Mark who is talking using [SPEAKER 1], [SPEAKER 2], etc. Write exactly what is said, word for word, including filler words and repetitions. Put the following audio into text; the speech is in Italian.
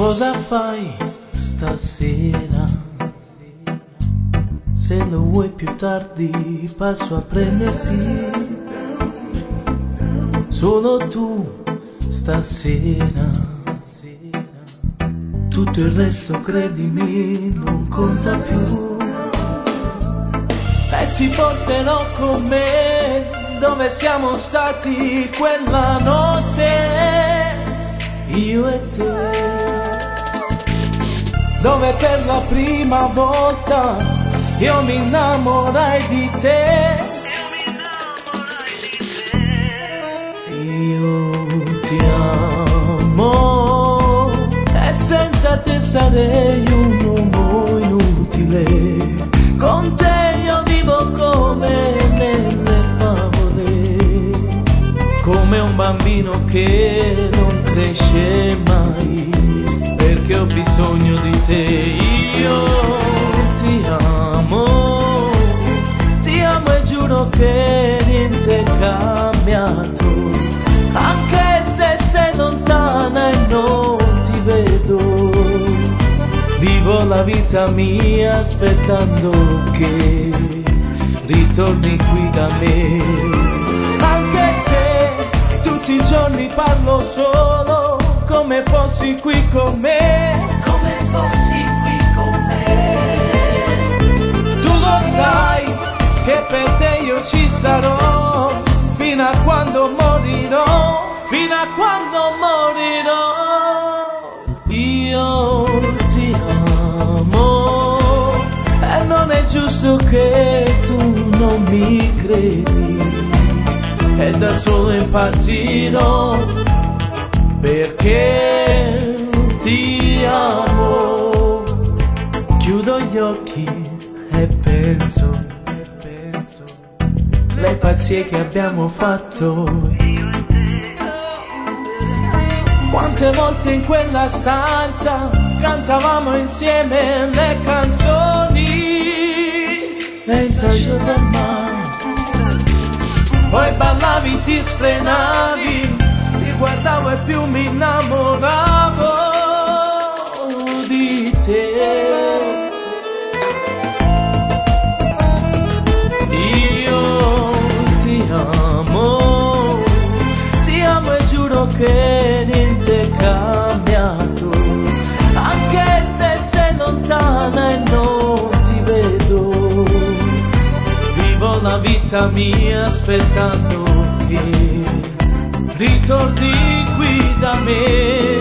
[SPEAKER 1] Cosa fai stasera? Se lo vuoi più tardi passo a prenderti. Solo tu stasera. Tutto il resto, credimi, non conta più. E ti porterò con me dove siamo stati quella notte, io e te. Dove per la prima volta io mi innamorai di te. Io ti amo e senza te sarei un uomo inutile. Con te io vivo come nelle favole, come un bambino che non cresce mai, perché ho bisogno di te. Io ti amo, ti amo e giuro che niente è cambiato, anche se sei lontana e non ti vedo. Vivo la vita mia aspettando che ritorni qui da me, anche se tutti i giorni parlo solo come fossi qui con me, come fossi qui con me. Tu lo sai che per te io ci sarò fino a quando morirò, fino a quando morirò. Io ti amo e non è giusto che tu non mi credi, e da solo impazzirò perché ti amo. Chiudo gli occhi e penso, e penso le pazzie che abbiamo fatto. Quante volte in quella stanza cantavamo insieme le canzoni senza giornare. Poi ballavi, ti sfrenavi, ti guardavo e più mi innamoravo di te. Io ti amo, ti amo e giuro che niente è cambiato, anche se sei lontana e non ti vedo. Vivo la vita mia aspettando che ritorni qui da me.